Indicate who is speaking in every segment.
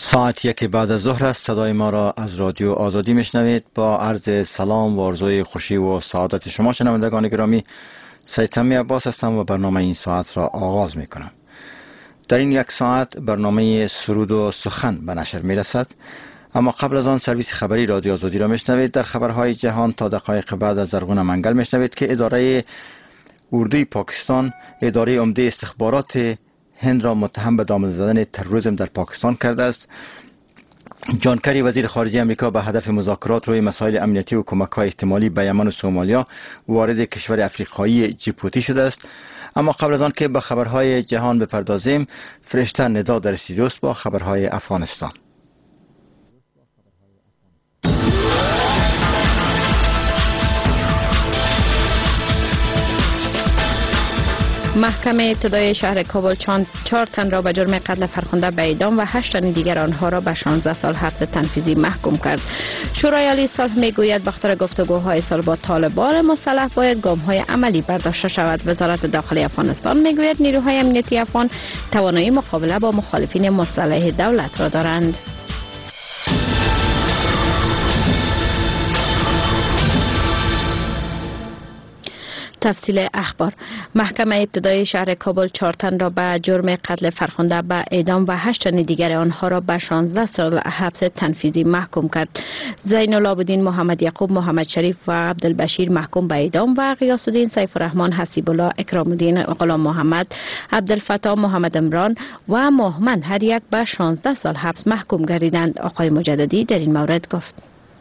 Speaker 1: ساعت 1 بعد از ظهر است. صدای ما را از رادیو آزادی میشنوید. با عرض سلام و آرزوی خوشی و سعادت شما شنوندگان گرامی، سید سمی عباس هستم و برنامه این ساعت را آغاز می کنم. در این یک ساعت برنامه سرود و سخن به نشر می رسد، اما قبل از آن سرویس خبری رادیو آزادی را میشنوید. در خبرهای جهان تا دقایق بعد از زرغون منگل میشنوید که اداره اردوی پاکستان اداره عمده استخبارات هند را متهم به دامن زدن تروریسم در پاکستان کرده است. جان کری وزیر خارجه امریکا به هدف مذاکرات روی مسائل امنیتی و کمک‌های احتمالی به یمن و سومالیا وارد کشور افریقایی جیبوتی شده است. اما قبل از آن که به خبرهای جهان بپردازیم، فرشته ندا در استودیو است با خبرهای افغانستان.
Speaker 2: محکمه ابتدایی شهر کابل 4 تن را به جرم قتل فرخنده به اعدام و 8 تن دیگر آنها را به 16 سال حبس تنفیذی محکوم کرد. شورای عالی صلح میگوید به خاطر گفتگوهای صلح با طالبان مسلح باید گام‌های عملی برداشته شود. وزارت داخلی افغانستان میگوید نیروهای امنیتی افغان توانایی مقابله با مخالفین مسلح دولت را دارند. تفصیل اخبار. محکمه ابتدایی شهر کابل 4 تن را به جرم قتل فرخنده به اعدام و 8 تن دیگر آنها را به 16 سال حبس تنفیذی محکوم کرد. زین العابدین محمد یعقوب محمد شریف و عبدالبشیر محکوم به اعدام و غیاث الدین سیف الرحمن حسیب الله اکرام الدین غلام محمد عبدالفتاح محمد عمران و مهمن هر یک به 16 سال حبس محکوم گردیدند. آقای مجددی در این مورد گفت: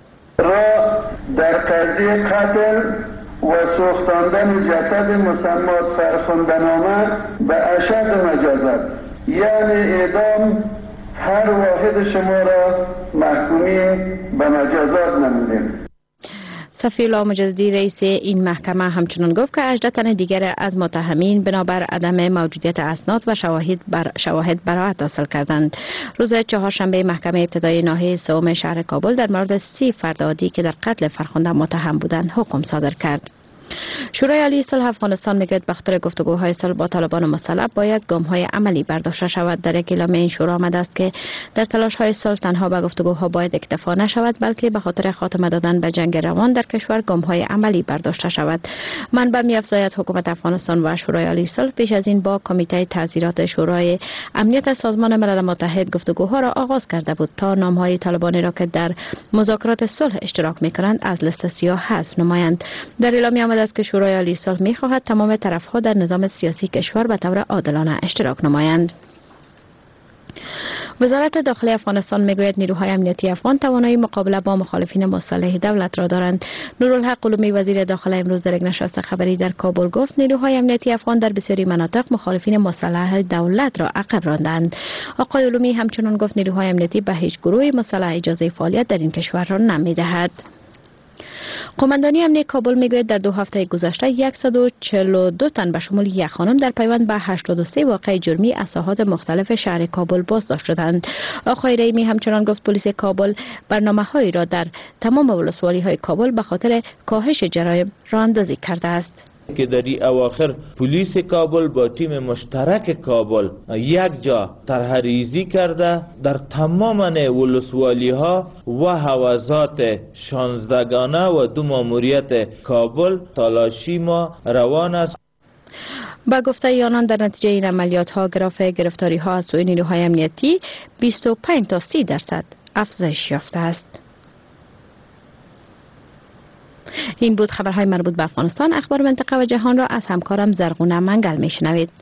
Speaker 3: در قضیه قتل و سوختاندن جسد مسمات فرخنده‌نامه به اشد مجازات یعنی اعدام هر واحد شما را محکومین به مجازات نمودیم.
Speaker 2: صفی الله مجددی رئیس این محکمه همچنان گفت که 18 تن دیگر از متهمین بنابر عدم موجودیت اسناد و شواهد براءت حاصل کردند. روز چهارشنبه محکمه ابتدایی ناحیه سوم شهر کابل در مورد 30 فرد عادی که در قتل فرخنده متهم بودند حکم صادر کرد. شورای عالی صلح افغانستان میگوید به خاطر گفتگوهای صلح با طالبان مسلح باید گام‌های عملی برداشته شود. در یک اعلامیه این شورا آمده است که در تلاش‌های صلح تنها به گفتگوها باید اکتفا نشود، بلکه به خاطر خاتمه دادن به جنگ روان در کشور گام‌های عملی برداشته شود. منبع می‌افزاید حکومت افغانستان و شورای عالی صلح پیش از این با کمیته تعزیرات شورای امنیت سازمان ملل متحد گفتگوها را آغاز کرده بود تا نام‌های طالبانی را که در مذاکرات صلح اشتراک می‌کنند از لیست سیاه حذف نمایند. در اعلامیه آمده است که شورای عالی صلح می‌خواهد تمام طرف‌ها در نظام سیاسی کشور به طور عادلانه اشتراک نمایند. وزارت داخلی افغانستان میگوید نیروهای امنیتی افغان توانایی مقابله با مخالفین مسلح دولت را دارند. نورالحق قلومی وزیر داخلی امروز در یک نشست خبری در کابل گفت نیروهای امنیتی افغان در بسیاری مناطق مخالفین مسلح دولت را عقب راندند. آقای قلومی همچنین گفت نیروهای امنیتی به هیچ گروهی مسلح اجازه فعالیت در این کشور را نمی‌دهد. قماندانی امنیتی کابل میگوید در 2 هفته گذشته 142 تن به شمول یک خانم در پیوند به 83 واقعه جرمی از ساحات مختلف شهر کابل بازداشت شدند. آقای رحیمی همچنان گفت پلیس کابل برنامه‌هایی را در تمام ولسوالی‌های کابل به خاطر کاهش جرایم راه‌اندازی کرده است.
Speaker 4: که در این اواخر پلیس کابل با تیم مشترک کابل یک جا طرح‌ریزی کرده در تمام ولسوالی ها و حوزات 16گانه و 2 ماموریت کابل تلاشی ما روان است.
Speaker 2: با گفته آنان در نتیجه این عملیات ها گراف گرفتاری ها از سوی نیروهای امنیتی 25 تا 30% افزایش یافته است. این بود خبرهای مربوط به افغانستان. اخبار منطقه و جهان را از همکارم زرغون منگل میشنوید.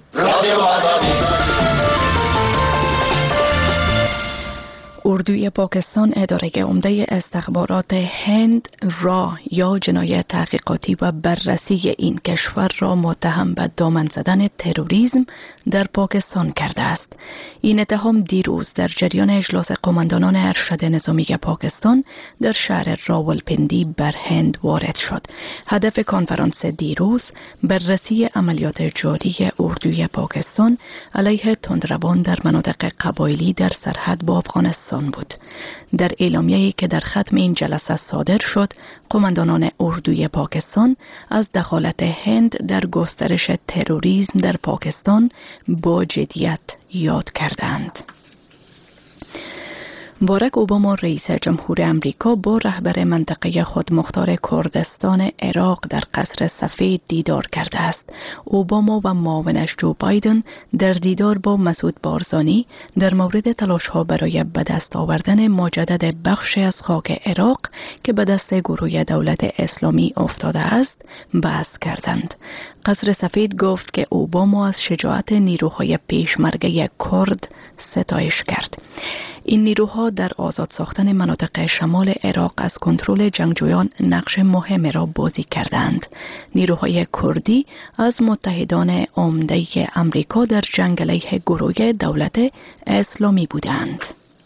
Speaker 5: اردوی پاکستان اداره عمده استخبارات هند را یا جنایت تحقیقاتی و بررسی این کشور را متهم به دامن زدن تروریسم در پاکستان کرده است. این اتهام دیروز در جریان اجلاس قماندانان ارشد نظامی پاکستان در شهر راولپندی بر هند وارد شد. هدف کنفرانس دیروز بررسی عملیات جاری اردوی پاکستان علیه تندروان در مناطق قبایلی در سرحد با افغانستان بود. در اعلامیه‌ای که در ختم این جلسه صادر شد، قماندانان اردوی پاکستان از دخالت هند در گسترش تروریسم در پاکستان با جدیت یاد کردند. باراک اوباما رئیس جمهور امریکا با رهبر منطقه خودمختار کردستان عراق در قصر سفید دیدار کرده است. اوباما و معاونش جو بایدن در دیدار با مسعود بارزانی در مورد تلاش‌ها برای به دست آوردن مجدد بخشی از خاک عراق که به دست گروه دولت اسلامی افتاده است بحث کردند. قصر سفید گفت که اوباما از شجاعت نیروهای پیشمرگه کرد ستایش کرد. این نیروها در آزاد ساختن مناطق شمال عراق از کنترل جنگجویان نقش مهمی را بازی کردند. نیروهای کردی از متحدان عمده امریکا در جنگ علیه گروه دولت اسلامی بودند.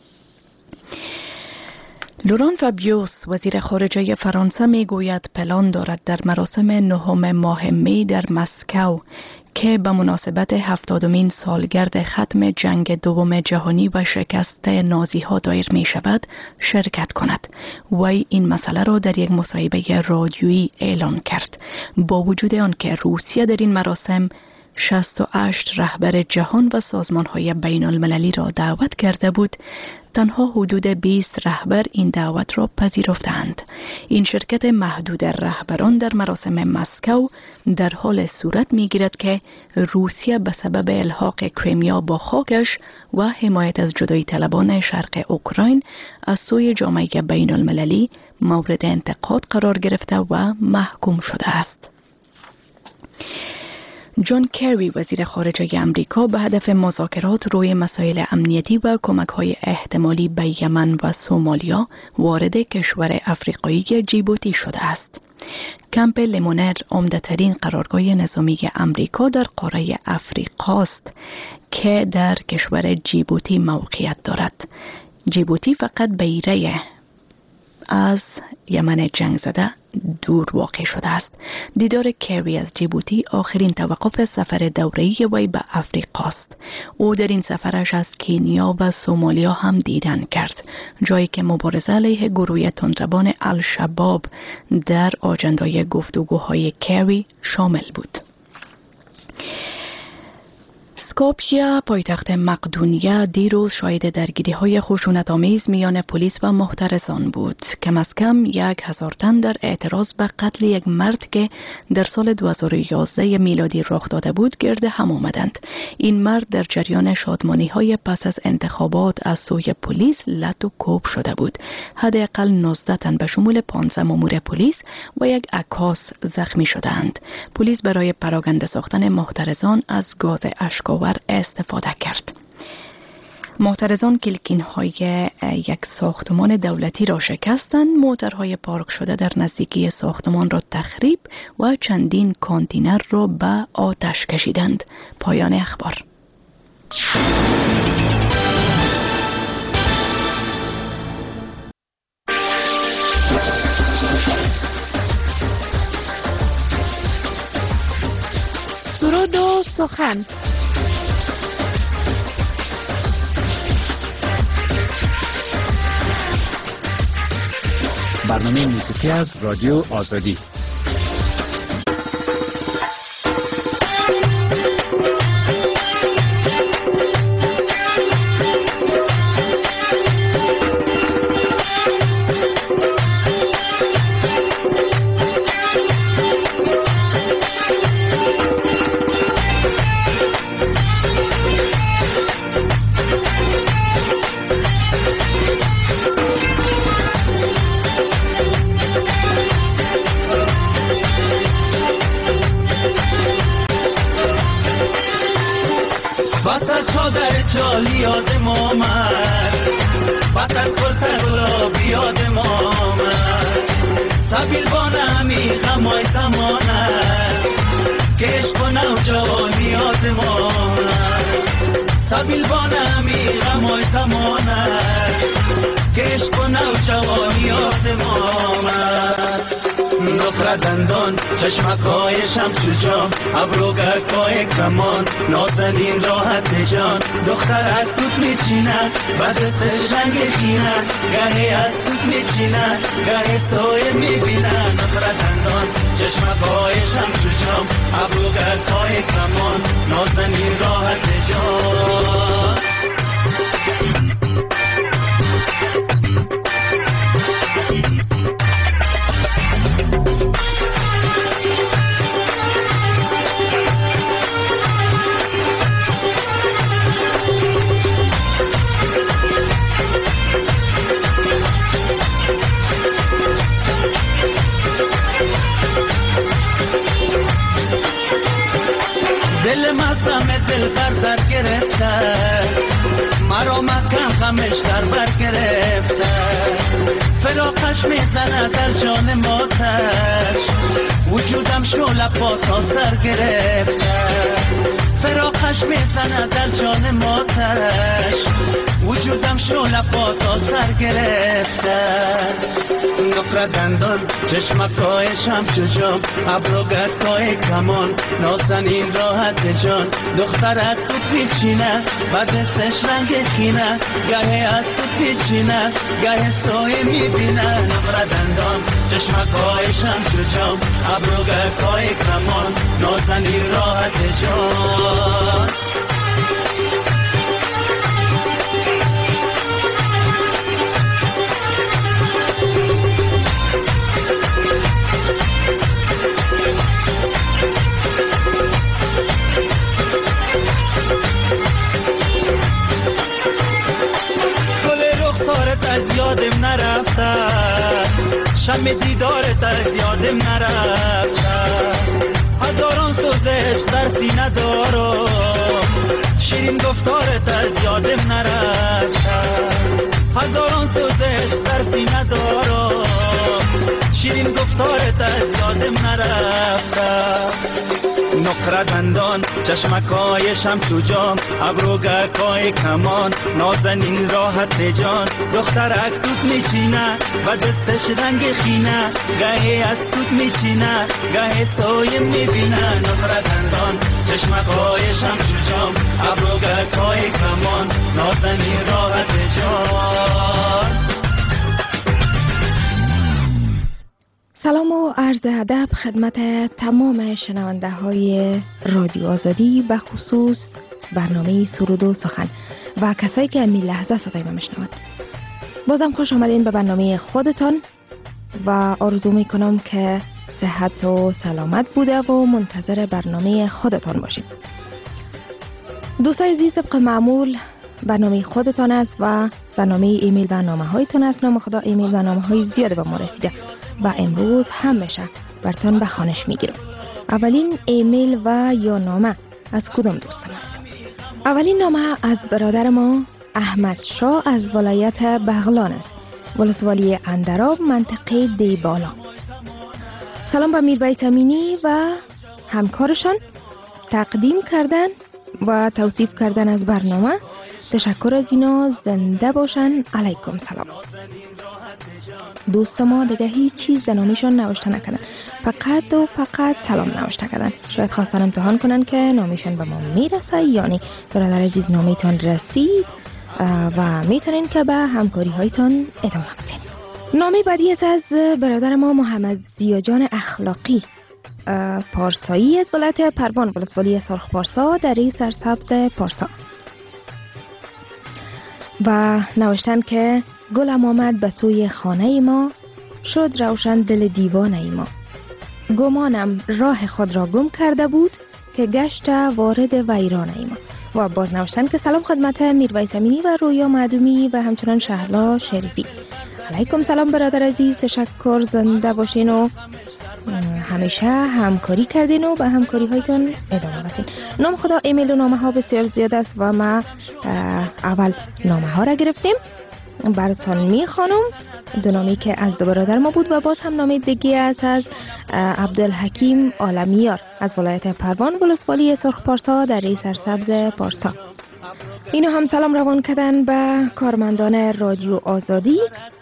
Speaker 5: لوران فابیوس وزیر خارجه فرانسه می گوید پلان دارد در مراسم 9 ماه می در مسکو که به مناسبت 70مین سالگرد ختم جنگ دوم جهانی و شکست نازی ها دایر می شود شرکت کند. وی این مسئله را در یک مصاحبه رادیویی اعلان کرد. با وجود آنکه روسیه در این مراسم 68 رهبر جهان و سازمان‌های بین‌المللی را دعوت کرده بود، تنها حدود 20 رهبر این دعوت را پذیرفتند. این شرکت محدود رهبران در مراسم مسکو در حال صورت می‌گیرد که روسیه به سبب الحاق کریمیا با خاکش و حمایت از جدایی طلبان شرق اوکراین از سوی جامعه بین‌المللی مورد انتقاد قرار گرفته و محکوم شده است. جان کری وزیر خارجه امریکا به هدف مذاکرات روی مسائل امنیتی و کمک‌های احتمالی به یمن و سومالیا وارد کشور افریقایی جیبوتی شده است. کمپ لیمونر عمده‌ترین قرارگاه نظامی امریکا در قاره افریقا است که در کشور جیبوتی موقعیت دارد. جیبوتی فقط بیره از یمن جنگ زده دور واقع شده است. دیدار کری از جیبوتی آخرین توقف سفر دوره‌ای وی به افریقا است. او در این سفرش از کنیا و سومالیا هم دیدن کرد، جایی که مبارزه علیه گروه تندروان الشباب در آجندای گفتگوهای کری شامل بود. اسکوپیه پایتخت مقدونیه دیروز شاهد درگیری‌های خشونت‌آمیز میان پلیس و محترسان بود. کم از کم 1000 تن در اعتراض به قتل یک مرد که در سال 2011 میلادی رخ داده بود گرد هم آمدند. این مرد در جریان شادمانی‌های پس از انتخابات از سوی پلیس لط و کوب شده بود. حداقل 19 تن به شمول 15 مأمور پلیس و یک عکاس زخمی شدند. پلیس برای پراکنده ساختن محترسان از گاز اشک‌آور استفاده کرد. محترسان کلکین‌های یک ساختمان دولتی را شکستند، موترهای پارک شده در نزدیکی ساختمان را تخریب و چندین کانتینر را به آتش کشیدند. پایان اخبار.
Speaker 2: سرود و سخن.
Speaker 6: برنامه موسیقی از رادیو آزادی.
Speaker 7: دندان چشمکای شمس جام ابروگرکای کمان نازنین راحت جان دخترک توت میچینه بعد سر رنگ خینه گهی از توت میچینه گهی سایه میبینه نخرا دندان چشمکای شمس جام ابروگرکای کمان نازنین راحت جان مرا محکم غمش در بر گرفته، فراقش میزنه در جان ماتش، وجودم شعله پا تا سر گرفته، فراقش میزنه در جان ماتش، وجودم شعله پا تا سر گرفته. نفرت دندان چشمکایشم چجام، ابرو گردکای کمان، نازنین راحت جان، دخترت تو پیچینه و دستش رنگ خینه، گاهی از تو پیچینه گاهی سایه میبینه. نفرت دندان چشمکایشم چجام، ابرو گردکای کمان، نازنین راحت جان. از یادم نرفته، شم دیدارت از یادم نرفته، هزاران سوزش در سینه دارم، شیرین گفتارت از یادم نرفته، هزاران سوزش در سینه دارم، شیرین گفتارت از یادم نرفته. نقره دندان چشمکایشم تو جام، ابرو گرکای کمان، نازنین راحت جان، دخترک توت میچینه و دستش رنگ خینه، گاهی از توت میچینه گاهی سایه میبینه. نقره دندان چشمکایشم تو جام، ابرو گرکای کمان، نازنین راحت جان.
Speaker 8: سلام و عرض ادب خدمت تمام شنونده های رادیو آزادی، به خصوص برنامه سرود و سخن و کسایی که امی لحظه صدای ما میشنوند. بازم خوش آمدین به برنامه خودتان و آرزو میکنم که صحت و سلامت بوده و منتظر برنامه خودتان باشید. دوستای عزیز، طبق معمول برنامه خودتان است و برنامه ایمیل برنامه هایتان است. نام خدا ایمیل برنامه های زیاده به ما رسیده و امروز همیشه برتان به خوانش میگیرم. اولین ایمیل و یا نامه از کدام دوستم است؟ اولین نامه از برادر ما احمد شاه از ولایت بغلان است، ولسوالی اندراب، منطقه دیبالا. سلام به میربایس امینی و همکارشان، تقدیم کردن و توصیف کردن از برنامه. تشکر از اینا، زنده باشن. علیکم سلام. دوست ما دیگه هیچ چیز در نامیشان نوشته نکردن، فقط سلام نوشته کردن. شاید خواستن امتحان کنن که نامیشان به ما میرسه. یعنی برادر عزیز نامیتان رسید و میتونین که به همکاری هایتان ادامه بدین. نامی بعدی است از برادر ما محمد زیاجان اخلاقی، پارسایی، از ولایت پروان، ولسوالی سرخ پارسا، دره سرسبز پارسا. و نوشتن که گلم آمد به سوی خانه ما، شد روشن دل دیوانه ما، گمانم راه خود را گم کرده بود که گشت وارد ویرانه ما. و باز نوشتن که سلام خدمت میرویس امینی و رویا معدومی و همچنان شهلا شریفی. علیکم سلام برادر عزیز، تشکر، زنده باشین و همیشه همکاری کردین و به همکاری هایتون ادامه بدین. نام خدا ایمیل و نامه ها بسیار زیاد است و ما اول نامه ها را گرفتیم، براتون میخوانم. دو نامی که از دو برادر ما بود و باز هم نامی دیگه است از عبدالحکیم عالمیار از ولایت پروان، ولسوالی سرخ پارسا، دره سرسبز پارسا. اینو هم سلام روان کردن به کارمندان رادیو آزادی.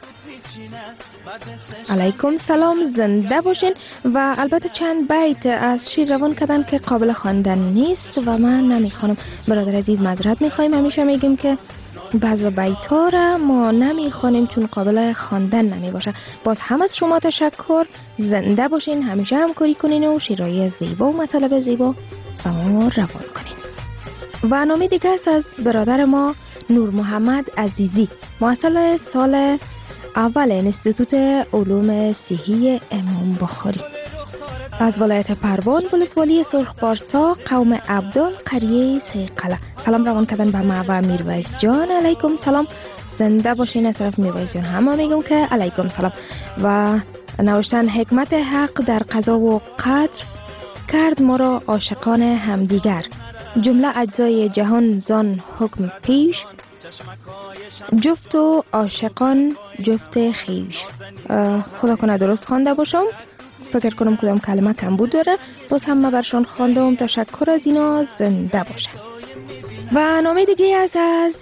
Speaker 8: علیکم سلام، زنده باشین. و البته چند بیت از شعر روان کردن که قابل خواندن نیست و من نمیخوانم. برادر عزیز معذرت میخوایم، همیشه میگیم که بعض بیت‌ها را ما نمیخوانیم چون قابل خواندن نمیباشه. باز هم از شما تشکر، زنده باشین، همیشه همکاری کنین و شیرای زیبا و مطالب زیبا با ما روان کنین. و نامی دیگه است از برادر ما نور محمد عزیزی، محصل سال اول انستیتوت علوم صحی امام بخاری از ولایت پروان، ولسوالی سرخ پارسا، قوم عبدال، قریه سیقله. سلام روان کردن به ما و میرویس جان. علیکم سلام، زنده باشین. از طرف میرویس جان هم میگم که علیکم سلام. و نوشتن حکمت حق در قضا و قدر کرد ما را عاشقان همدیگر، جمله اجزای جهان زان حکم پیش جفت و عاشقان جفت خیش. خدا کنه درست خوانده باشم، فکر کنم کدام کلمه کم بود داره. باز هم من برشان خواندم، تشکر از اینا، زنده باشه. و نامه دیگه از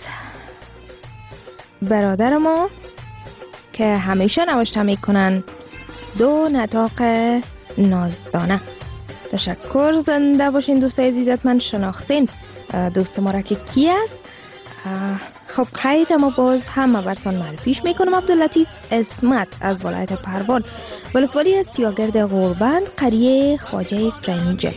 Speaker 8: برادر ما که همیشه نوشته میکنن، دو نطاق نازدانه. تشکر، زنده باشین دوستای عزیزت. من شناختین دوست ما را که کی است. خب خیر، ما باز هم براتون معرفیش میکنم. عبداللطیف اسمت از ولایت پروان، ولسوالی سیاگرد غوربند، قریه خواجه فرنجه.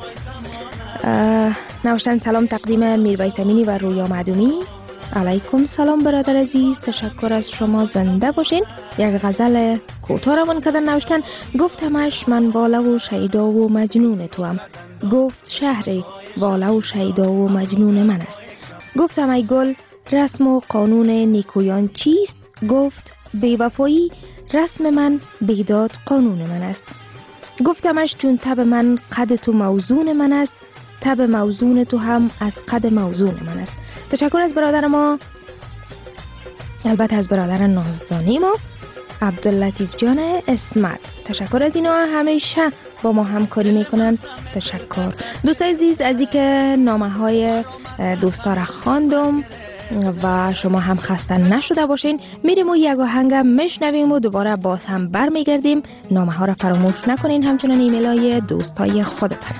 Speaker 8: نوشتن سلام تقدیم میرویس امینی و رویا معدومی. علیکم سلام برادر عزیز، تشکر از شما، زنده باشین. یک غزل کوتاه را من کردن. نوشتن گفتمش من والا و شیدا و مجنون تو هم، گفت شهر والا و شیدا و مجنون من است. گفتم ای گل رسم و قانون نیکویان چیست؟ گفت بیوفایی رسم من، بیداد قانون من است. گفتمش چون تب من قد تو موزون من است، تب موزون تو هم از قد موزون من است. تشکر از برادر ما، البته از برادر نازدانی ما عبداللطیف جان اسمت. تشکر از اینا، همیشه با ما همکاری میکنن. تشکر دوست عزیز از اینکه نامه های دوستا را خواندم و شما هم خسته نشده باشین. میریم و یک آهنگ میشنویم و دوباره باز هم برمیگردیم. نامه ها را فراموش نکنین، همچنان ایمیل های دوستای خودتان.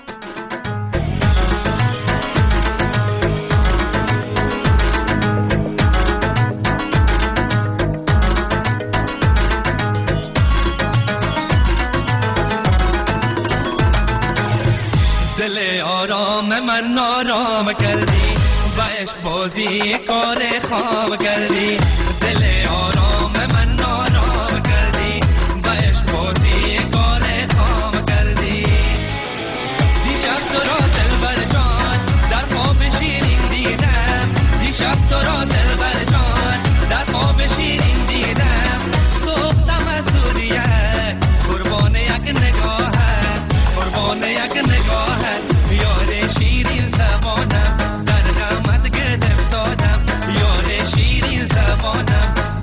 Speaker 7: من نارام کردی و عشق بازی کار خواب کردی. دل آرام من نارام کردی و عشق بازی کار خواب کردی. دیشب تو را دلبر جان در خواب شیرین دیدم. دیشب تو را دلبر جان در خواب شیرین دیدم. سوختم از دوریه قربان یک نگاهت، قربان یک نگاهت. یار شیرین زبانم در غمت گرفتادم، یار شیرین زبانم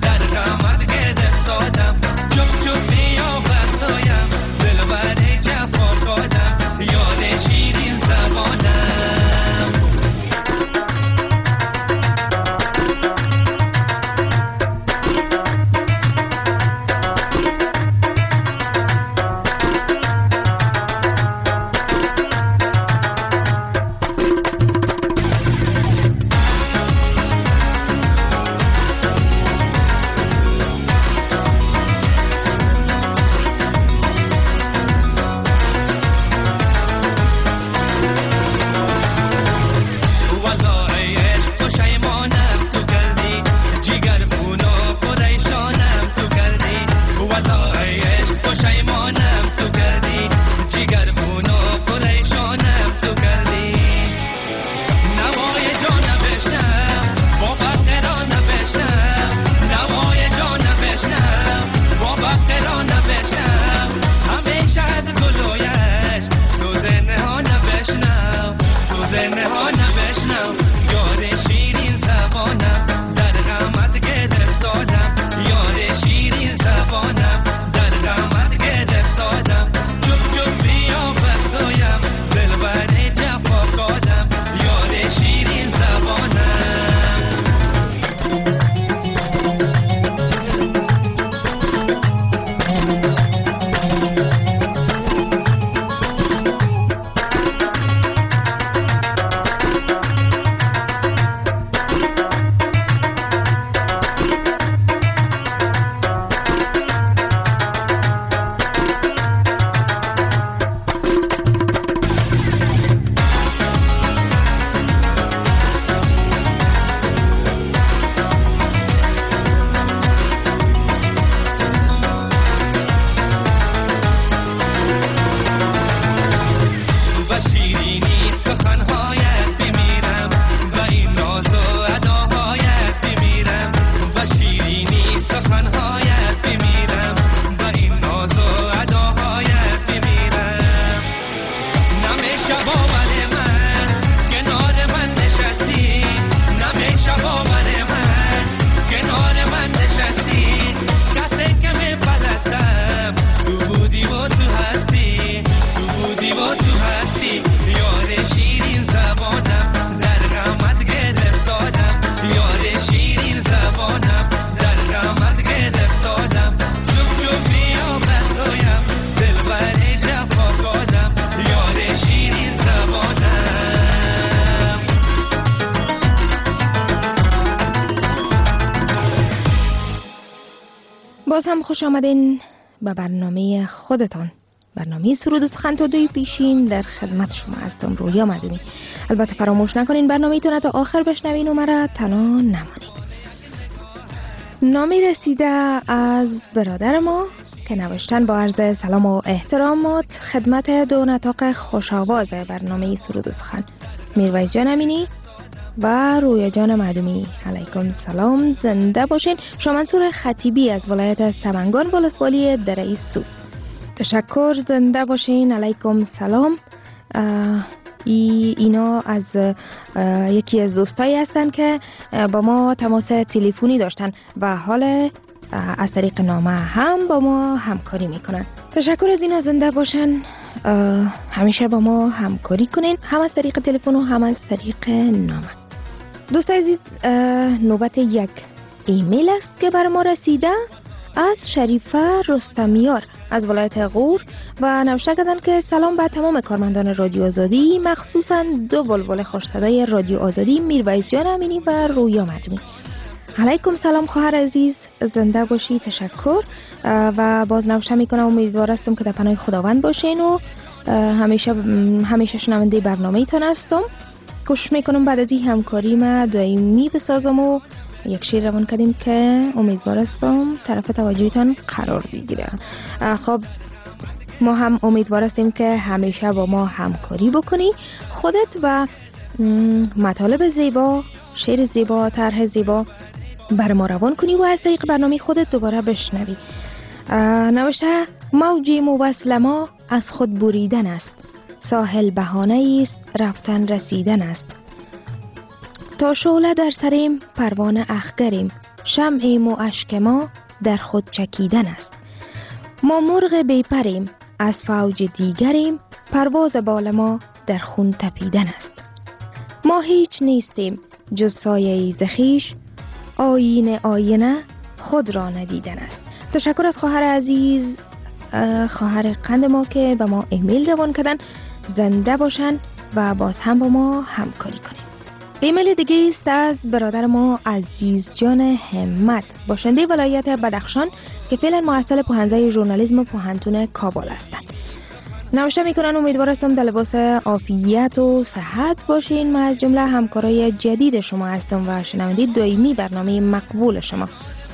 Speaker 8: باز هم خوش آمدین به برنامه خودتان، برنامه سرود و سخن تا دوی پیشین. در خدمت شما هستم رویا مدومی. البته فراموش نکنین برنامه تونه تا آخر بشنوین و مرا تنها نمانید. نامی رسیده از برادر ما که نوشتن با عرض سلام و احترامات خدمت دو نطاق خوش‌آواز برنامه سرود و سخن، میرویس جان امینی و رویا جان مدومی. علیکم سلام، زنده باشین. شما منصور خطیبی از ولایت سمنگان ولسوالی دره صوف. تشکر، زنده باشین. علیکم سلام. اینا از یکی از دوستایی هستن که با ما تماس تلفنی داشتن و حال از طریق نامه هم با ما همکاری میکنن. تشکر از اینا، زنده باشن. همیشه با ما همکاری کنین، هم از طریق تلفن و هم از طریق نامه. دوست عزیز، نوبت یک ایمیل است که بر ما رسیده از شریفه رستمیار از ولایت غور و نوشته کردن که سلام به تمام کارمندان رادیو آزادی، مخصوصا دو بلبل خوش صدای رادیو آزادی، میرویس جان امینی و رویا مدومی. علیکم سلام خواهر عزیز، زنده باشی. تشکر. و باز نوشته میکنم امیدوارم که در پناه خداوند باشین و همیشه شنونده برنامه ایتان هستم. کوشش میکنم بعد از این همکاری ما دائمی بسازم و یک شیر روان کردیم که امیدوارم طرف توجهتان قرار بگیره. خب ما هم امیدواریم که همیشه با ما همکاری بکنی، خودت و مطالب زیبا، شعر زیبا، طرح زیبا بر ما روان کنی و از طریق برنامه خودت دوباره بشنوی. نوشته موج موصل ما از خود بریدن است، ساحل بهانه است رفتن رسیدن است. تا شعله در سریم پروانه اخگریم، شمعیم و اشک ما در خود چکیدن است. ما مرغ بیپریم از فوج دیگریم، پرواز بال ما در خون تپیدن است. ما هیچ نیستیم جز سایه ز خویش، آینه خود را ندیدن است. تشکر از خواهر عزیز، خواهر قند ما که به ما ایمیل روان کردن. زنده باشن و باز هم با ما همکاری کنید. ایمیل دیگه است از برادر ما عزیز جان همت، باشنده ولایت بدخشان که فعلا محصل پوهنځی ژورنالیسم پوهنتون کابل هستند. نوشته میکنن امیدوارم در لباس عافیت و صحت باشین. من از جمله همکارای جدید شما هستم و شنونده دائمی برنامه مقبول شما.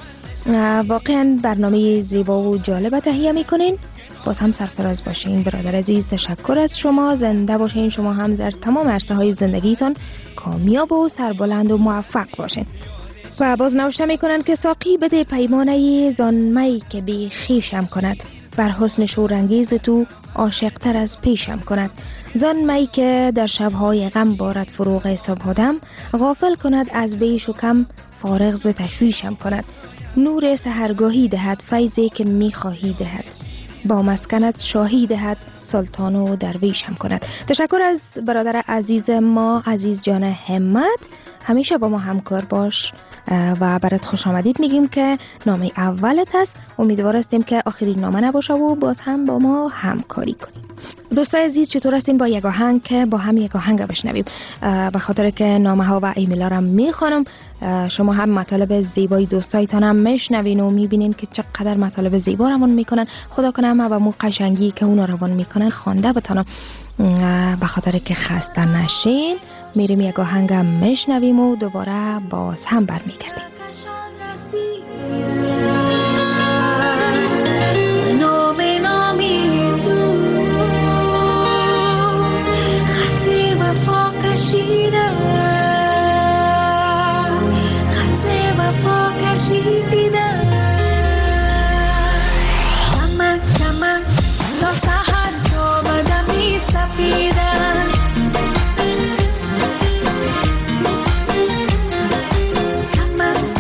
Speaker 8: واقعا برنامه زیبا و جالب تهیه میکنین. باز هم سرفراز باشین برادر عزیز. تشکر از شما، زنده باشین. شما هم در تمام عرصه های زندگیتون کامیاب و سربلند و موفق باشین. و باز نوشته میکنن که ساقی بده پیمانه زان می که بی خیشم کند، بر حسن شورانگیز تو عاشق تر از پیشم کند. زان می که در شبهای غم بارد فروغ صبح دم، غافل کند از بیش و کم فارغ ز تشویشم کند. نور سحرگاهی دهد فیضی که میخواهی دهد، با مسکنت شاهی دهد سلطان و درویش هم کند. تشکر از برادر عزیز ما عزیز جان همت. همیشه با ما همکار باش و برات خوش آمدید میگیم که نامه اولت هست. امیدوارستیم که آخرین نامه نباشه و باز هم با ما همکاری کنیم. دوستای عزیز چطور هستین؟ با یک آهنگ که با هم یک آهنگ بشنویم. به خاطر که نامه ها و ایمیل ها رو میخوانم، شما هم مطالب زیبای دوستایتان هم میشنوین و میبینین که چقدر مطالب زیبا روان میکنن. خدا کنه ما و مو قشنگی که اونا روان میکنن خوانده بتونم. به خاطر که خسته نشین میریم یک آهنگ هم میشنویم و دوباره باز هم برمیگردیم.
Speaker 9: Come on.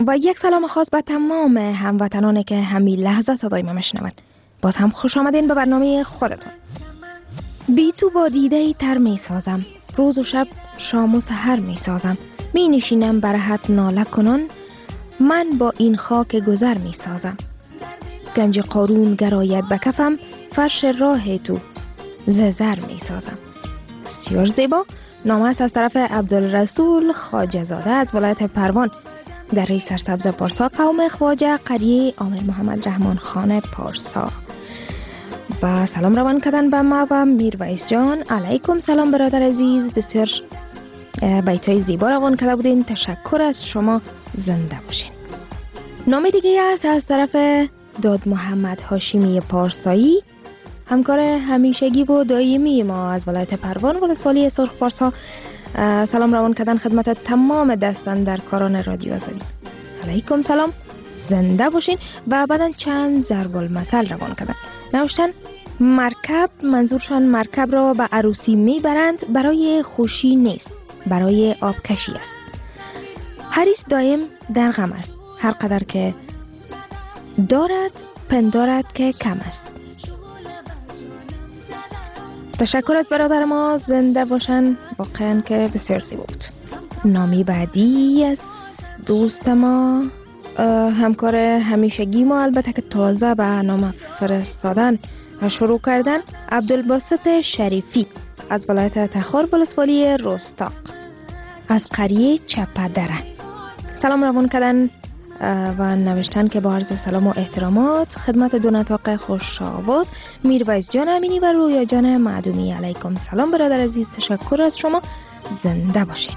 Speaker 8: و یک سلام خاص به تمام هموطنانی که همین لحظه صدای ما میشنوند. باز هم خوش آمدین به برنامه خودتون. بی تو با دیده تر می سازم، روز و شب شام و سحر می سازم، می نشینم برهت ناله کنان، من با این خاک گذر می سازم. گنج قارون گراید به کفم، فرش راه تو زر می سازم. بسیار زیبا. نامه است از طرف عبدالرسول خواجه زاده از ولایت پروان، دره سرسبز پارسا، قوم خواجه، قریه آمیر محمد رحمان خان پارسا. و سلام روان کردن به ما و میرویس جان. علیکم سلام برادر عزیز، بسیار بیتای زیبا روان کرده بودین، تشکر از شما، زنده باشین. نامه دیگه است از طرف داد محمد هاشمی پارسایی، همکار همیشگی و دائمی ما از ولایت پروان ولسوالی سرخ پارسا. سلام روان کردن خدمت تمام دستاندرکاران رادیو آزادی. علیکم سلام، زنده باشین. و بعدن چند ضرب المثل روان کردن. نوشتن مرکب، منظورشان مرکب را به عروسی میبرند، برای خوشی نیست، برای آبکشی است. حریص دایم در غم است، هر قدر که دارد پندارد که کم است. تشکر از برادر ما، زنده باشن، واقعا که بسیار زیبا بود. نامی بعدی از دوست ما، همکار همیشگی ما، البته که تازه به نام فرستادن شروع کردن، عبدالباسط شریفی از ولایت تخار ولسوالی رستاق از قریه چپدره. سلام روان کردن و نوشتن که با عرض سلام و احترامات خدمت دو نطاق خوش آواز میرویس جان امینی و رویا جان معدومی. علیکم سلام برادر عزیز، تشکر از شما، زنده باشین.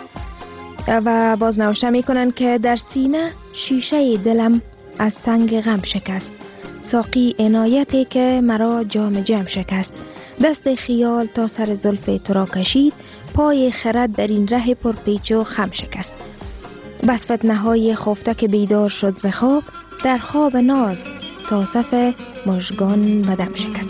Speaker 8: و باز نوشته میکنن که در سینه شیشه دلم از سنگ غم شکست، ساقی عنایتی که مرا جام جم شکست، دست خیال تا سر زلف تو را کشید، پای خرد در این ره پرپیچ و خم شکست. بس فتنه های خفته که بیدار شد ز خواب، در خواب ناز تا صف مژگان بدم شکست.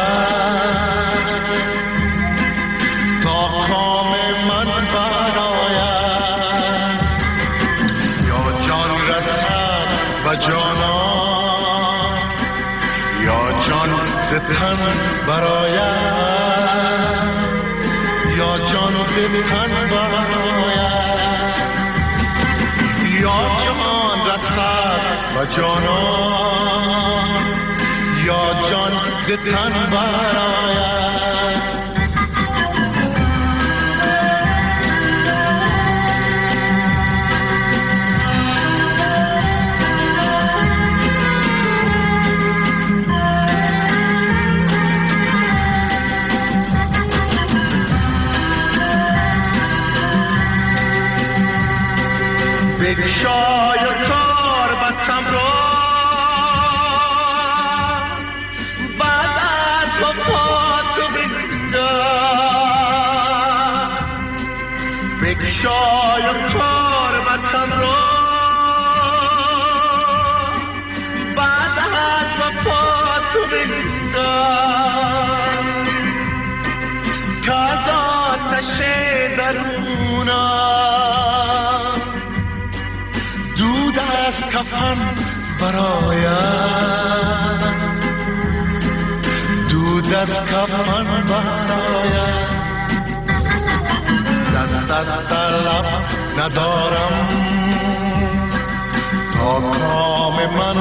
Speaker 9: تا کام من برآید تن برایم یا جان تن برایم یا جان رسد و جانان یا جان تن برایم بگشای کار بستم را بعد از وفات تو بگندم بگشای کار بستم را بعد از وفات تو بگندم که از آتش درونم کفن برایم دود از کفن برایم دست در لب ندارم تا کام من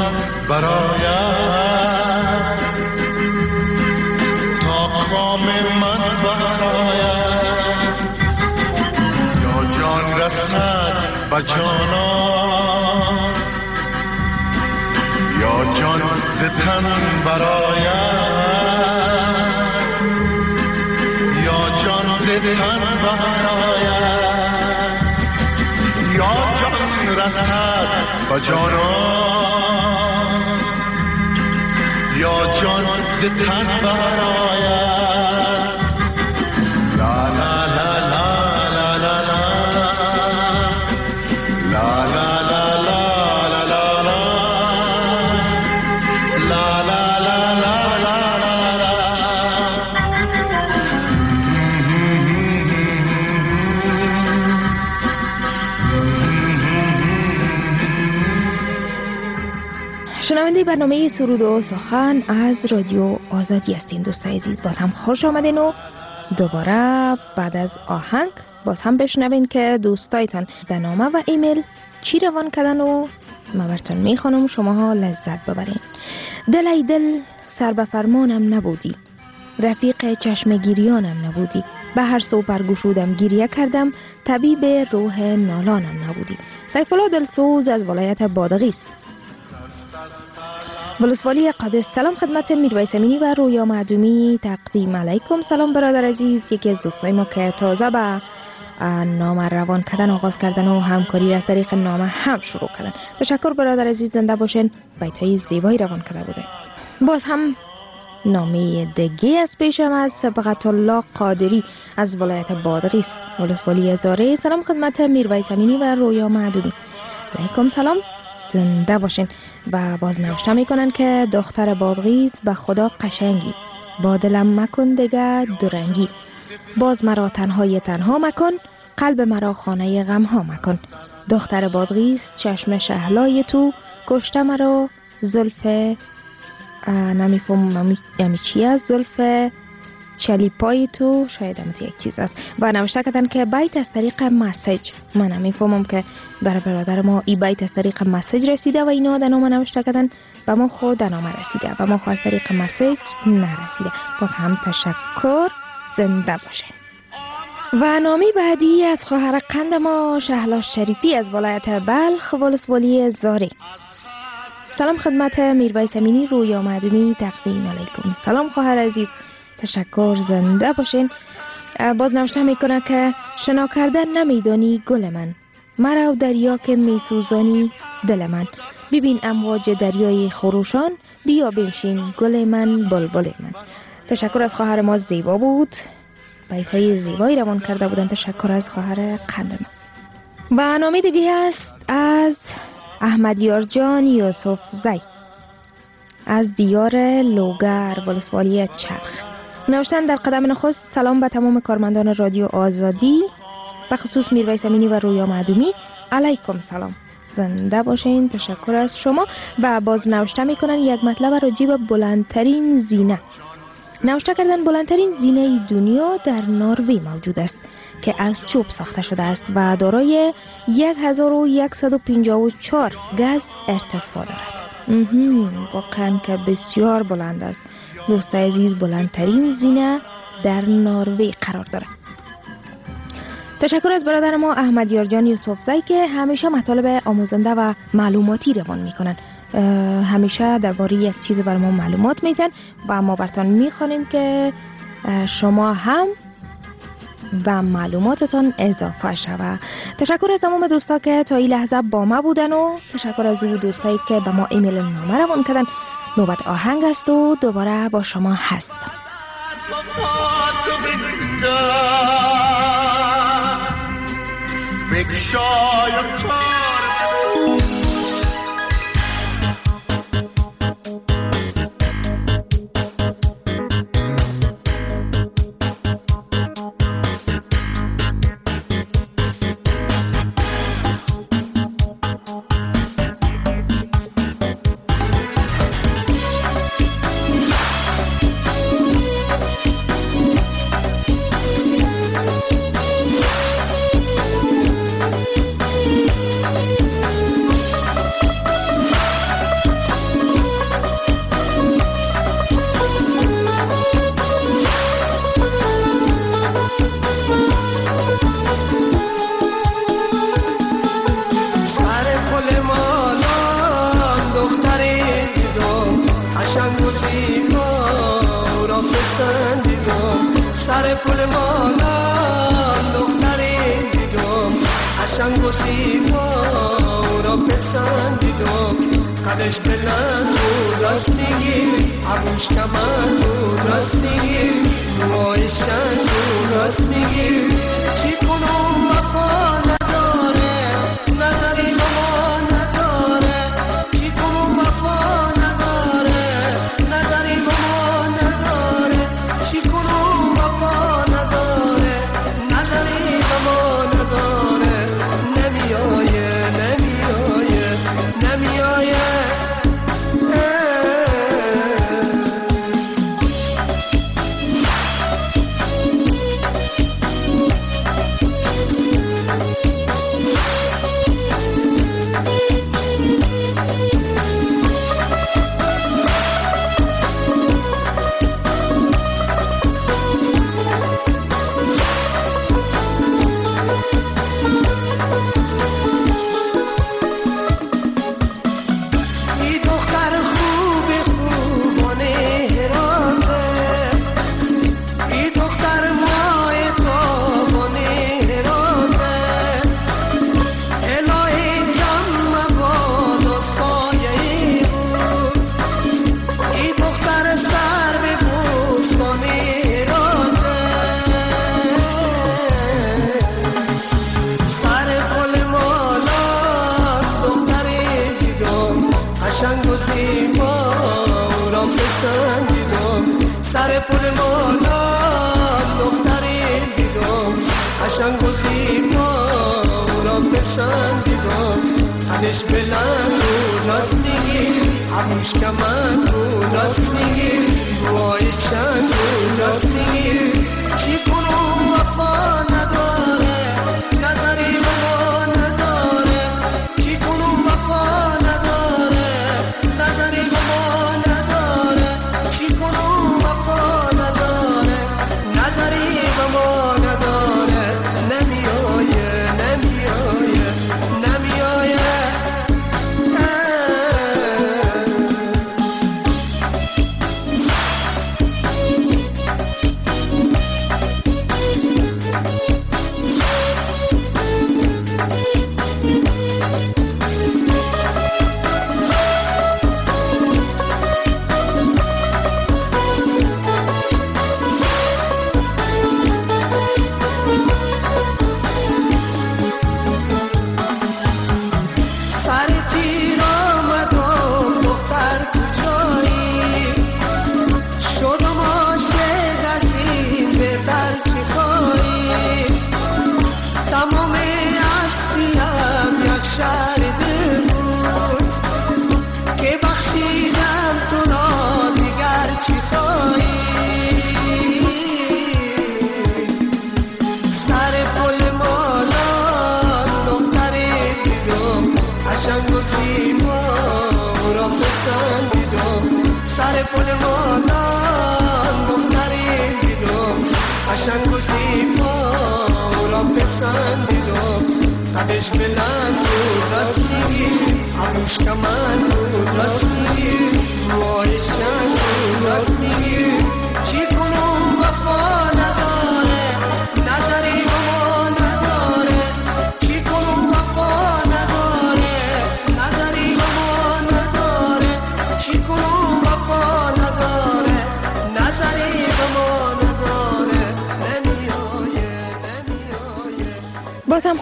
Speaker 9: برایم تا کام من برایم یا جان رسد به جانان یا جان تن برایم یا جان تن برایم یا جان رسد به جانان یا جان تن برایم لا لا لا لا لا لا لا لا
Speaker 8: شنونده برنامه سرود و سخن از رادیو آزادی هستین. دوستای عزیز باز هم خوش آمدین و دوباره بعد از آهنگ باز هم بشنوین که دوستایتان در نامه و ایمیل چی روان کردن و ما براتون میخوانم شما ها لذت ببرین. دل دل سر به فرمانم نبودی، رفیق چشم گیریانم نبودی، به هر سو برگشودم گریه کردم، طبیب روح نالانم نبودی. سیف الله دلسوز از ولایت بادغیس است. ولسوالی قادس. سلام خدمت میرویس امینی و رویا معدومی تقدیم علیکم. سلام برادر عزیز. یکی از دوستای ما که تازه به نامه روان کردن آغاز کردن و همکاری از طریق نامه هم شروع کردن. تشکر برادر عزیز، زنده باشین. بیت‌های زیبایی روان کرده بوده. باز هم نامه دیگه از پیشم از صبغت الله قادری از ولایت بادغیس ولسوالی زاره. سلام خدمت میرویس امینی و رویا معدومی. علیکم سلام، زنده باشین. و باز نوشته میکنن که دختر بادغیس به خدا قشنگی، با دلم مکن دگر درنگی، باز مرا تنها مکن، قلب مرا خانه غم ها مکن. دختر بادغیس چشم شهلای تو، کشته مرا زلف نمیفهم یعنی چی از زلف چلیپای تو، شاید هم یک چیز است. و نوشته کردن که بیت از طریق مسیج، من نمیفهمم که برای برادر ما ای بیت از طریق مسیج رسیده و اینا در نامه نوشته کردن، به ما خود در نامه رسیده و ما خود از طریق مسیج نرسیده. باز هم تشکر، زنده باشه. و نامی بعدی از خواهر قند ما شهلا شریفی از ولایت بلخ ولسوالی زاری. سلام خدمت میرویس امینی رویا معدومی تقدیم علیکم. سلام خواهر عزیز، تشکر، زنده باشین. باز نوشته میکنه که شنا کردن نمیدانی گل من، مرا دریا که میسوزانی دل من، ببین امواج دریای خروشان، بیا بنشین گل من بلبل من. تشکر از خواهر ما، زیبا بود، بیت‌های زیبایی روان کرده بودن. تشکر از خواهر قند ما. و نامه دیگه است از احمدیار جان یوسف زی از دیار لوگر ولسوالی چرخ. نوشتن در قدم نخست سلام به تمام کارمندان رادیو آزادی، به خصوص میرویس امینی و رویا معدومی. علیکم سلام، زنده باشین. تشکر از شما. و باز نوشته میکنن یک مطلب راجع به بلندترین زینه. نوشته کردن بلندترین زینه دنیا در نروژ موجود است که از چوب ساخته شده است و دارای 1154 گز ارتفاع دارد. واقعا که بسیار بلند است. دوست عزیز، بلندترین زینه در نروژ قرار دارد. تشکر از برادر ما احمد یارجان یوسفزی که همیشه مطالب آموزنده و معلوماتی روان میکنن. همیشه درباره یک چیز بر ما معلومات میدن و ما براتون میخوانیم که شما هم و معلوماتتان اضافه شود. تشکر از تمام دوستا که تا این لحظه با ما بودن و تشکر از اون دوستایی که به ما ایمیل نامه روان کردن. نوبت آهنگ است و دوباره با شما هستم.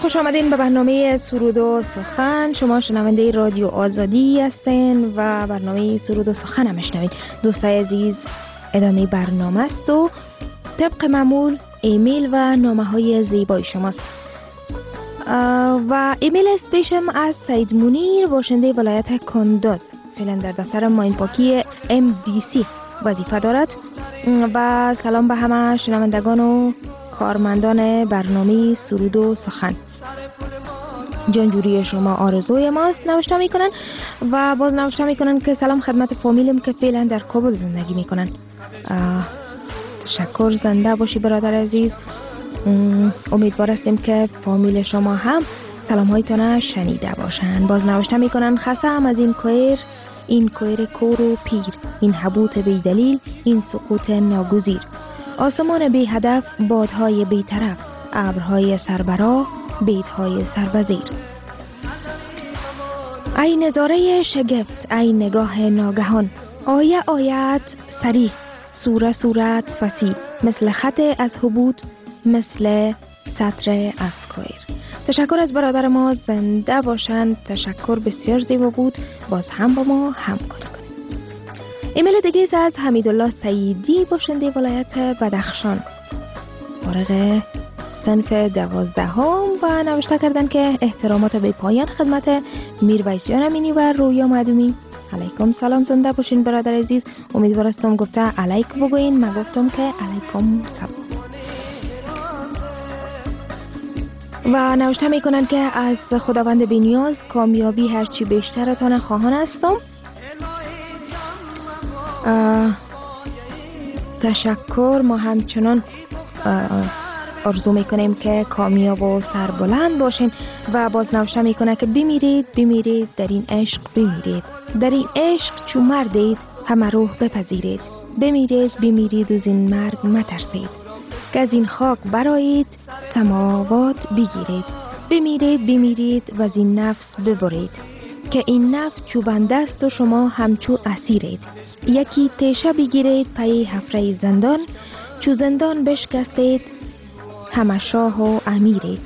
Speaker 8: خوش آمدین به برنامه سرود و سخن. شما شنونده رادیو آزادی هستین و برنامه سرود و سخن هم میشنوین. دوستای عزیز، ادامه برنامه است و طبق معمول ایمیل و نامه های زیبای شماست و ایمیل است پیشم از سید منیر، باشنده ولایت کندوز، فعلا در دفتر ماین پاکی MDC وظیفه دارد. و سلام به همه شنوندگان و کارمندان برنامه سرود و سخن. جانجوری شما آرزوی ماست، نوشته میکنن و باز نوشته میکنن که سلام خدمت فامیلم که فعلا در کابل زندگی میکنن. تشکر، زنده باشی برادر عزیز. امیدوار هستیم که فامیل شما هم سلام هایتان شنیده باشن. باز نوشته میکنن خسته هم از این کویر کور و پیر، این حبوط بی دلیل، این سقوط ناگزیر، آسمان بی هدف، بادهای بی طرف، ابرهای سربرا، بیتهای سربزیر. ای نظاره شگفت، ای نگاه ناگهان، آیه آیت صریح، سوره صورت فصیح، مثل خط از حبوط، مثل سطر از کویر. تشکر از برادر ما، زنده باشند. تشکر، بسیار زیبا بود. باز هم با ما همکاری کنید. ایمیل دیگه از حمیدالله سیدی، باشنده ولایت بدخشان، فارغ صنف 12 و نوشته کردن که احترامات بی پایان خدمت میرویسیان امینی و رویا معدومی. علیکم سلام، زنده باشین برادر عزیز. امیدوار هستم گفته علیک بگوین، من گفتم که علیکم سلام. و نوشته میکنن که از خداوند بی‌نیاز کامیابی هرچی بیشترتان خواهان هستم. تشکر. ما همچنان آرزو میکنیم که کامیاب و سربلند باشین. و باز نوشته میکنه که بمیرید در این عشق، بمیرید در این عشق، چون مردید همه روح بپذیرید، بمیرید و زین مرگ مترسید، که از این خاک برایید سماوات بگیرید، بمیرید و زین نفس ببرید، که این نفس چوبنده است و شما همچو اسیرید، یکی تیشه بگیرید پی حفره زندان، چو زندان بشکستید همه شاه و امیرید،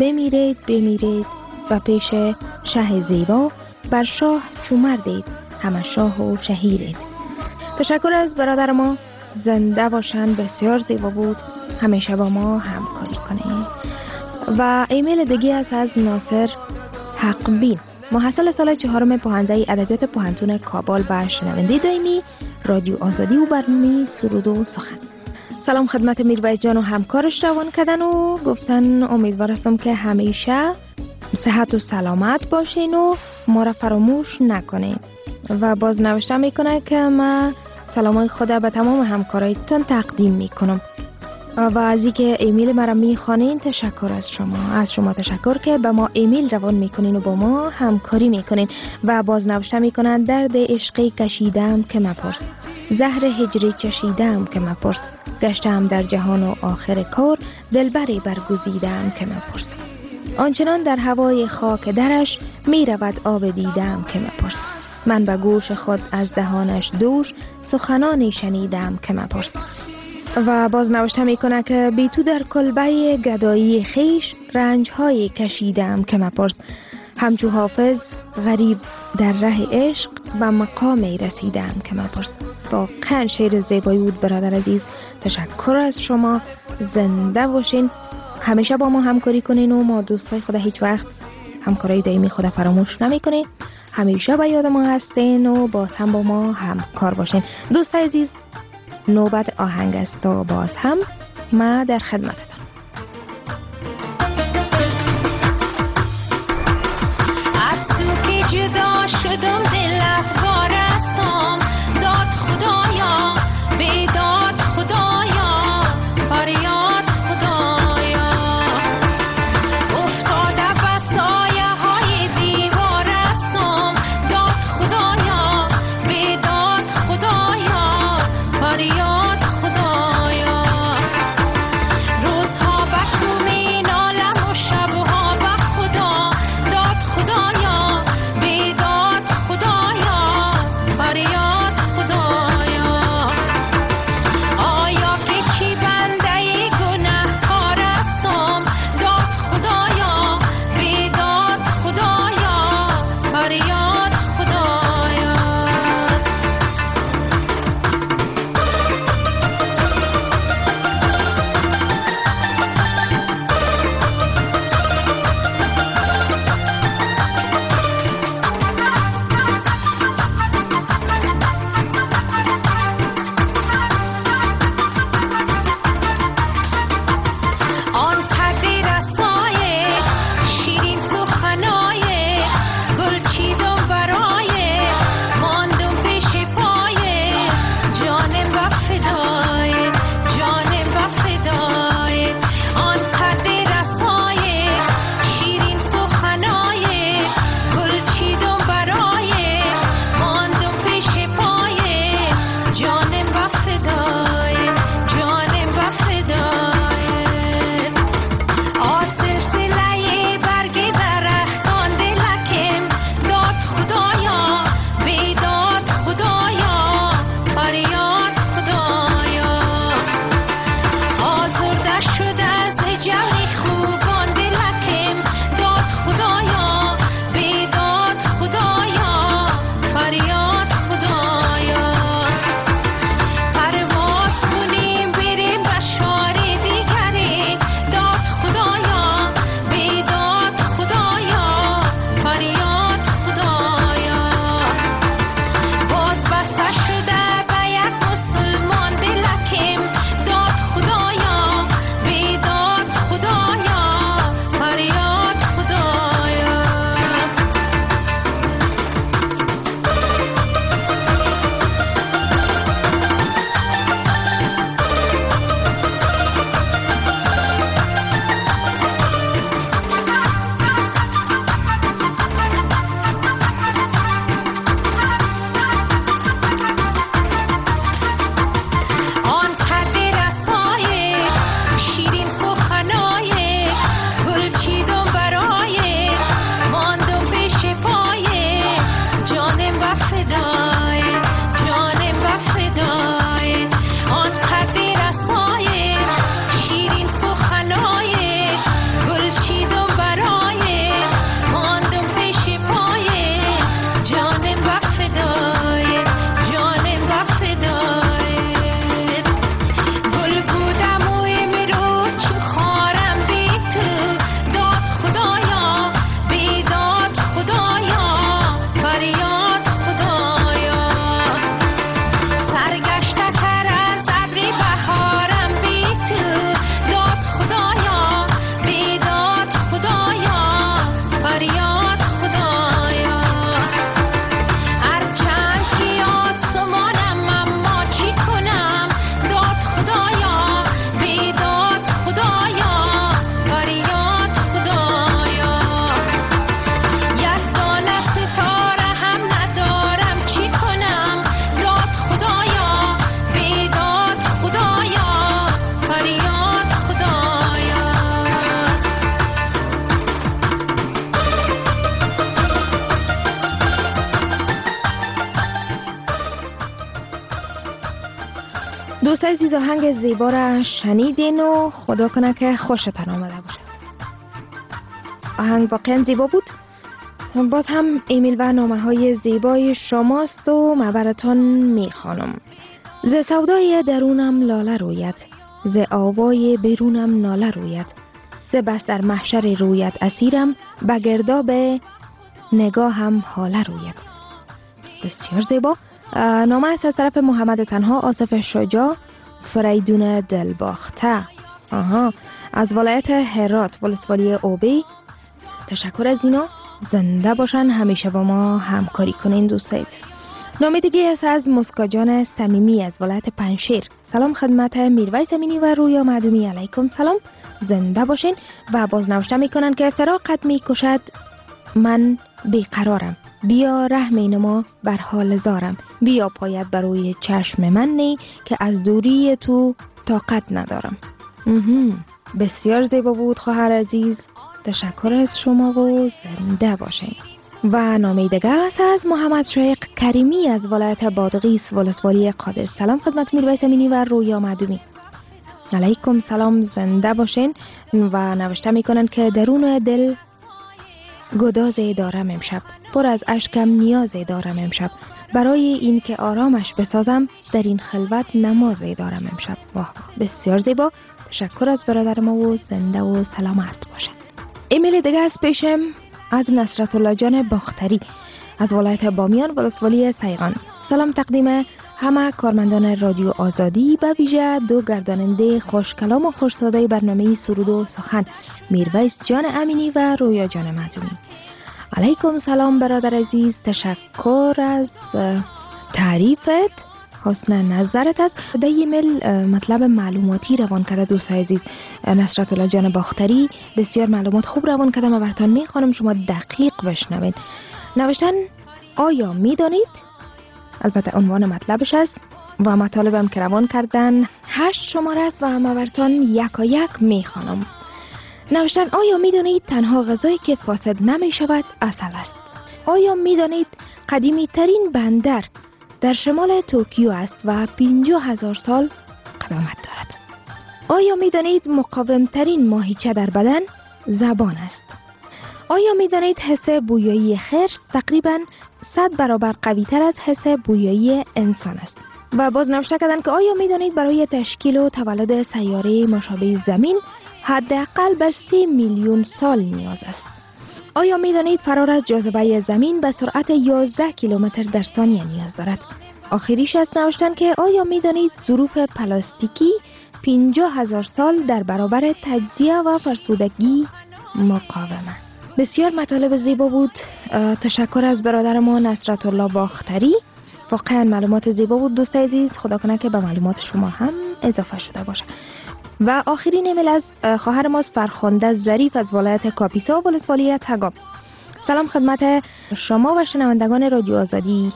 Speaker 8: بمیرید و پیش شه زیبا، بر شاه چو مردید همه شاه و شهیرید. تشکر از برادر ما، زنده باشن. بسیار زیبا بود. همیشه با ما همکاری کنید. و ایمیل دیگه از ناصر حقبین، محصل سال 4 پوهنځی ادبیات پوهنتون کابل و شنونده دائمی رادیو آزادی و برنامه سرود و سخن. سلام خدمت میرویس جان و همکارش روان کردن و گفتن امیدوار هستم که همیشه صحت و سلامت باشین و ما را فراموش نکنین. و باز نوشته میکنه که ما سلامای خدا به تمام همکارایتون تقدیم میکنم و از اینکه ایمیل مرا میخوانین تشکر از شما تشکر که به ما ایمیل روان میکنین و با ما همکاری میکنین. و باز نوشته میکنن درد عشقی کشیدم که مپرس، زهر هجری چشیدم که مپرس، گشتم در جهان و آخر کار، دلبری برگزیدم که مپرس، آنچنان در هوای خاک درش میرود آب دیدم که مپرس، من به گوش خود از دهانش دور، سخنانی شنیدم که مپرس. و باز نوشته میکنه که بی تو در کلبه گدایی خیش، رنجهای کشیدم که مپرس، همچو حافظ غریب در ره عشق، به مقامی رسیدم که مپرس. واقعا شعر زیبایی بود برادر عزیز. تشکر از شما، زنده باشین. همیشه با ما همکاری کنین و ما دوستای خدا هیچ وقت همکاری دائمی خدا فراموش نمیکنین. همیشه به یاد ما هستین و باز هم با ما همکار باشین. دوستای عزیز، نوبت آهنگ است و باز هم ما در خدمتتان.
Speaker 10: از تو که جدا شدم دل افگار هستم، داد خدایا بیداد خدایا، فریاد خدایا، افتاده به سایه های دیوار هستم، داد خدایا بیداد خدایا، فریاد خدایا، روز
Speaker 8: دوستای عزیز، آهنگ زیبا را شنیدین و خدا کنه که خوشتان آمده باشه. آهنگ واقعا زیبا بود. باز هم ایمیل و نامه های زیبای شماست و من براتون میخوانم. ز سودای درونم لاله روید، ز آوای بیرونم ناله روید، ز بس در محشر رویت اسیرم، به گرداب نگاهم حاله روید. بسیار زیبا. نامه است از طرف محمد تنها آصف شجاع فریدون دلباخته از ولایت هرات ولسوالی اوبی. تشکر از اینا، زنده باشن، همیشه با ما همکاری کنین دوستایید. نامه دیگه است از مسکاجان صمیمی از ولایت پنشیر. سلام خدمت میرویس امینی و رویا معدومی. علیکم سلام، زنده باشین. و بازنوشته میکنن که فراقت میکشد من بیقرارم، بیا رحم نما بر حال زارم، بیا پایت بر روی چشم من نی که از دوری تو طاقت ندارم. بسیار زیبا بود خواهر عزیز، تشکر از شما و زنده باشین. و نامه دیگه است از محمد شایق کریمی از ولایت بادغیس ولسوالی قادس. سلام خدمت میرویس امینی و رویا معدومی. علیکم سلام، زنده باشین. و نوشته میکنن که درون دل گدازی دارم امشب، پر از اشکم نیازی دارم امشب، برای این که آرامش بسازم در این خلوت نمازی دارم امشب. واه بسیار زیبا، تشکر از برادر ما و زنده و سلامت باشن. ایمیل دیگه از پیشم از نصرت الله جان باختری از ولایت بامیان ولسوالی سیغان. سلام تقدیم همه کارمندان رادیو آزادی، به ویژه دو گرداننده خوشکلام و خوش‌صدای برنامه سرود و سخن، میرویس جان امینی و رویا جان معدومی. علیکم سلام برادر عزیز، تشکر از تعریفت، حسن نظرت است. در ایمیل مطلب معلوماتی روان کرده دوست عزیز نصرت الله جان باختری، بسیار معلومات خوب روان کرده. من براتون میخوانم شما دقیق بشنوید. نوشتن آیا میدانید، البته عنوان مطلبش است و مطالبم که روان کردن 8 شماره است و من براتون یکایک میخوانم. نوشتن آیا میدانید تنها غذایی که فاسد نمی شود عسل است؟ آیا میدانید قدیمی ترین بندر در شمال توکیو است و 50,000 سال قدامت دارد؟ آیا میدانید مقاوم ترین ماهیچه در بدن زبان است؟ آیا میدانید حس بویایی خرس تقریباً 100 برابر قوی تر از حس بویایی انسان است؟ و باز نوشته کردن که آیا میدانید برای تشکیل و تولد سیاره مشابه زمین حداقل به 3 میلیون سال نیاز است؟ آیا میدانید فرار از جاذبه زمین به سرعت 11 کیلومتر در ثانیه نیاز دارد؟ آخریش است نوشتن که آیا میدانید ظروف پلاستیکی 50,000 سال در برابر تجزیه و فرسودگی مقاومه؟ بسیار مطالب زیبا بود. تشکر از برادر ما نصرت الله باختری، واقعا معلومات زیبا بود دوست عزیز. خدا کنه که به معلومات شما هم اضافه شده باشه. و آخرین ایمیل از خواهر ماست فرخنده ظریف از ولایت کاپیسا ولسوالی تگاب. سلام خدمت شما و شنوندگان رادیو آزادی.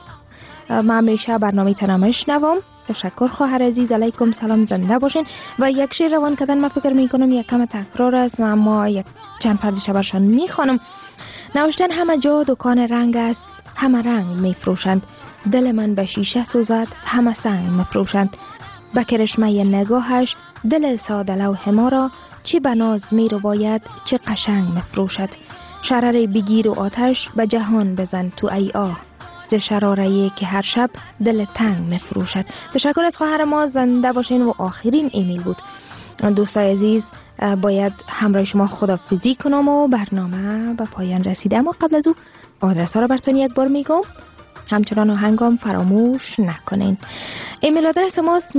Speaker 8: من همیشه برنامه تان میشنوم. تشکر خواهر عزیز. علیکم سلام، زنده باشین. و یک شعر روان کردن من فکر میکنم یک کم تکرار است، اما یک چند پردیشه برشان میخوانم. نوشتن همه جا دکان رنگ است، همه رنگ میفروشند، دل من به شیشه سوزد، همه سنگ میفروشند، به کرشمه نگاهش دل ساده لوح ما را چه بناز می رو باید چه قشنگ مفروشد. شرر بگیر و آتش به جهان بزن تو ای آه، ز شراره‌ای که هر شب دل تنگ مفروشد. تشکر از خواهر ما، زنده باشین. و آخرین ایمیل بود دوستای عزیز. باید همراه شما خداحافظی کنم و برنامه به پایان رسیده، اما قبل از او آدرس ها را براتون یک بار میگم، همچنان آهنگام فراموش نکنین. ایمیل آدرس ماست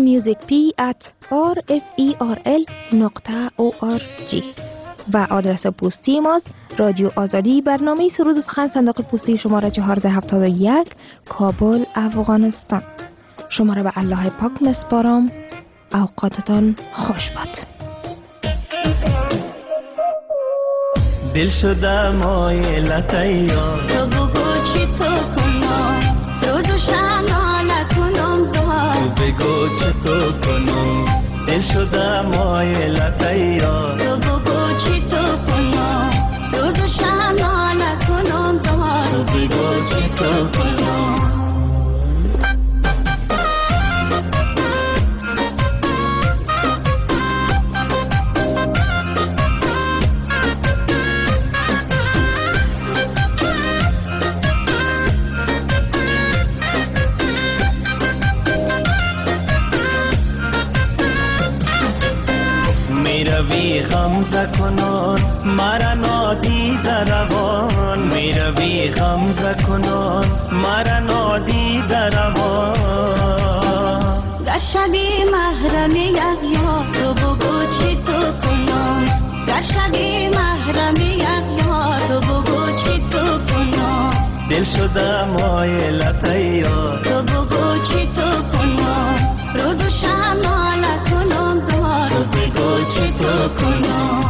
Speaker 8: musicp@rferl.org و آدرس پستی ماست رادیو آزادی، برنامه سرود و سخن، صندوق پستی شماره 1471 کابل افغانستان. شما را به الله پاک نسپارم. اوقاتتان خوش باد.
Speaker 7: دل شده مایلت یار،
Speaker 10: تو بگو چی تو کنم، روز و شب ناله کنم زار،
Speaker 7: تو بگو چی تو کنم، دل شده مایلت یار،
Speaker 10: تو بگو چی تو کنم، روز و شب ناله کنم زار،
Speaker 7: تو بگو چی تو کنم. میروی غمزه کنان مرا نادیده روان میروی غمزه کنان مرا نادیده روان
Speaker 10: گشبی محرم یک یار تو بگو چی تو کنم گشبی محرم یک یار تو بگو چی تو کنم
Speaker 7: دل شده مایلت یار
Speaker 10: تو بگو چی تو کنم روز و شب ناله کنم زار تو بگو چی تو کنم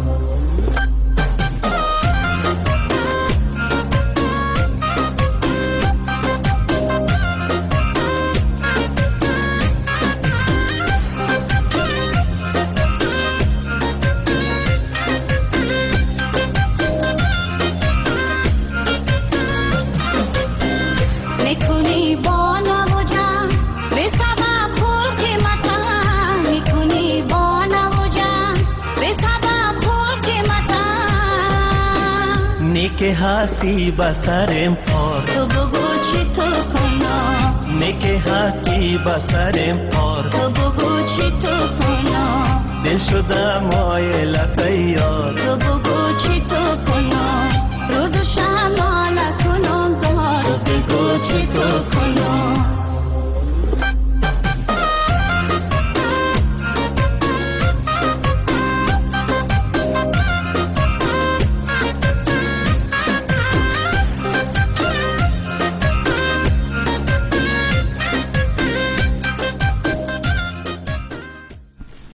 Speaker 10: میکنی با نوجم به سبب پول قیمتم میکنی با نوجم به سبب پول قیمتم
Speaker 7: نیک هستی بسرم پار
Speaker 10: تو بگو چی تو کنم
Speaker 7: نیک هستی بسرم پار
Speaker 10: تو بگو چی تو کنم
Speaker 7: دل شده مایلت یار
Speaker 10: تو بگو